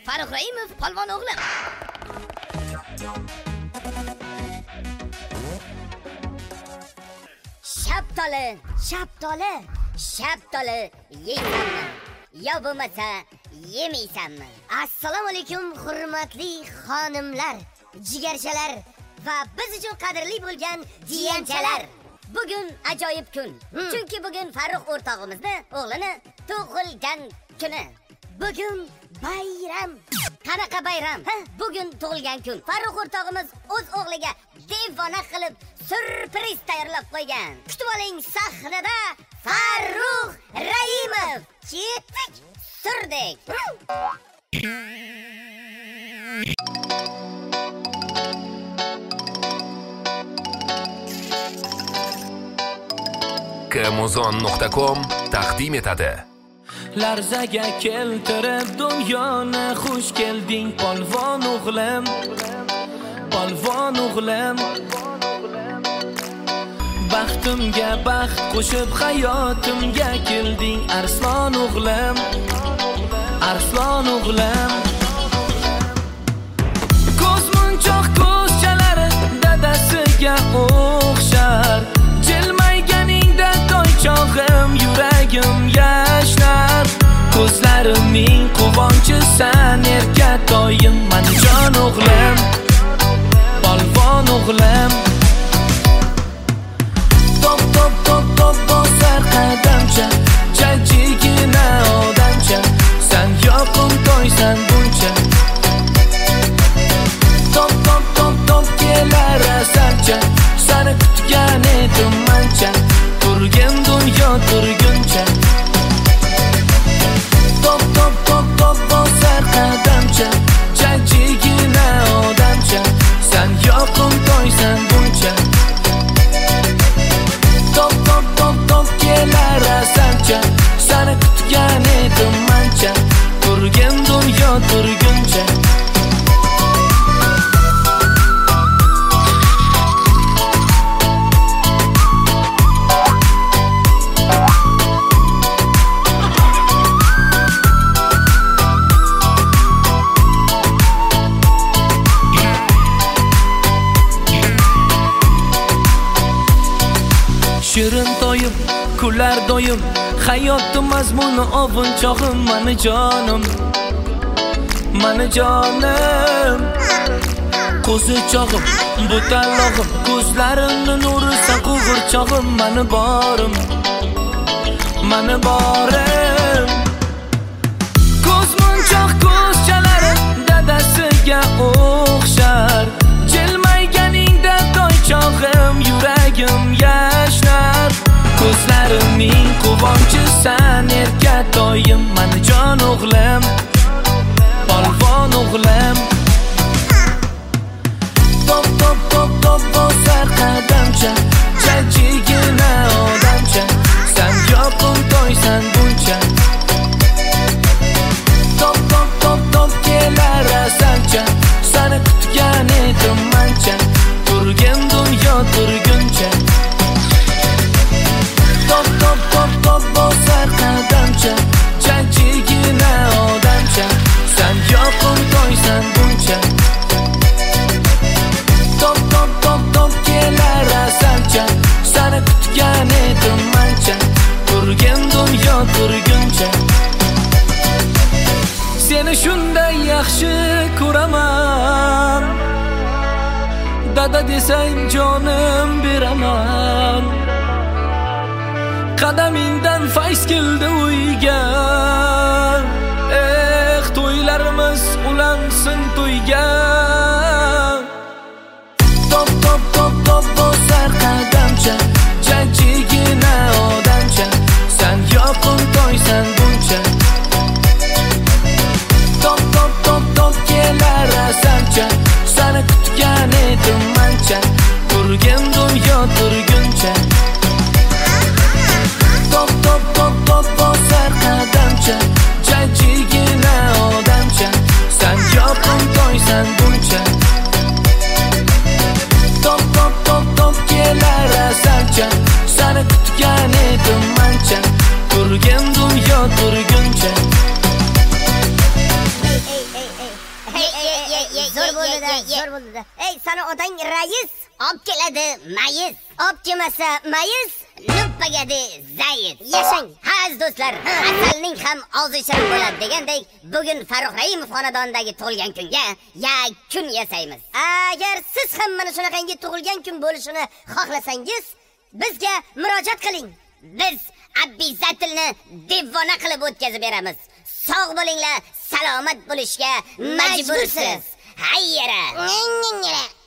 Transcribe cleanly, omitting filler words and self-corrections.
Farruh Raimov polvon o'g'lim. Shaptoli yeysanmi? Yo bo'lmasa yemaysanmi? Assalomu alaykum hurmatli xonimlar, jigarchalar va biz uchun qadrli bo'lgan jiyanchalar. Bugun ajoyib kun. Chunki bugun Farruh o'rtog'imizni o'g'lini tug'ilgan kuni. Bugun bayram. Qanaqa bayram? Bugun tug'ilgan kun. Farruh o'rtog'imiz o'z o'g'liga devona qilib surpriz tayyorlab qo'ygan. Kutib oling, sahnada Farruh Raimov. Ketdik, surdik. Kmuzon.com taqdim etadi. Larzaga keltirib dunyoni xush kelding polvon o'g'lim. Polvon o'g'lim. Baxtimga baxt qo'shib hayotimga kelding arslon o'g'lim. Arslon o'g'lim. Ko'zmunchoq ko'zchalari dadasiga o'xshar. Jilmayganingda toychog'im yuragim yashnar. Ko'zlarimning quvonchi san erkatoyim mani jon o'g'lim. Polvon o'g'lim. Top top top top bosar qadamcha, jajjigina odamcha, san yoqim toysan buncha. Top top top top kelar asalcha, sani kutgan edim mancha, turgin dunyo turguncha. Top top top top bosar qadamcha, jajjigina odamcha, san yoqim toysan buncha. Top top top top kelar asalcha, sani kutgan edim mancha, turgin dunyo turguncha. Shirin toyib, kular doyim, hayotning mazmuni ovunchog'im mani jonim. Mani jonim. Qo'zichog'im, bu talog'im, ko'zlarimning nuri san quvurchog'im mani borim. Mani borim. Ko'zmunchoq ko'zchalari dadasiga o'xshar. Jilmayganingda toychog'im yuragim yashnar. Ko'zlarimning quvonchi san erkatoyim mani jon o'g'lim. Polvon o'g'lim. Top top top top bosar qadamcha, jajjigina odamcha, san yoqim toysan buncha. Top top top top kelar asalcha, sani kutgan edim mancha, turgin dunyo turguncha. Top top top top bosar qadamcha, jajjigina odamcha, san yoqim toysan buncha. Top top top top kelar asalcha, sani kutgan edim mancha, turgin dunyo turguncha. Seni shunday yaxshi ko'raman, dada desang jonim beraman. Qadamingdan fayz keldi uyga, to'ylarimiz ulansin to'yga. Top top top top bosar qadamcha, jajjigina odamcha, san yoqim toysan buncha. Top top top top kelar asalcha, sani kutgan edim mancha, turgin dunyo turguncha. Top top top top bosar qadamcha, jajjigina odamcha, san yoqim toysan buncha. Top top top top kelar asalcha, sani kutgan edim mancha, turgin dunyo zo'r bo'ldi-da. Ey, sana otang rais, olib keladi mayiz. Olib kelmasa mayiz, nuppagadi zayiz. Yashang, aziz do'stlar. Asalning ham og'zi shirin bo'ladi degandek, bugun Farruh Raimov xonadonidagi tug'ilgan kunga yakun yasaymiz. Agar siz ham mana shunaqangi tug'ilgan kun bo'lishini xohlasangiz, bizga murojaat qiling. Biz Abbizatilni devona qilib o'tkazib beramiz. Sog' bo'linglar, salomat bo'lishga majbursiz. Hayyara.